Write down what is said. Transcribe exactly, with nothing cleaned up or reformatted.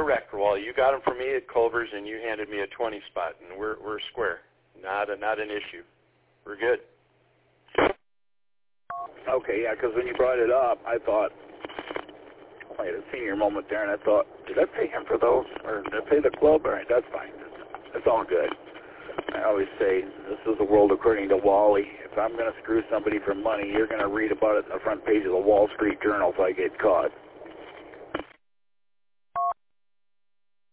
correct, Wally. You got them for me at Culver's, and you handed me a twenty spot, and we're we're square. Not a, not an issue. We're good. Okay, yeah, because when you brought it up, I thought, I had a senior moment there, and I thought, did I pay him for those, or did I pay the club? All right, that's fine. That's all good. I always say, this is the world according to Wally. If I'm going to screw somebody for money, you're going to read about it on the front page of the Wall Street Journal if I get caught.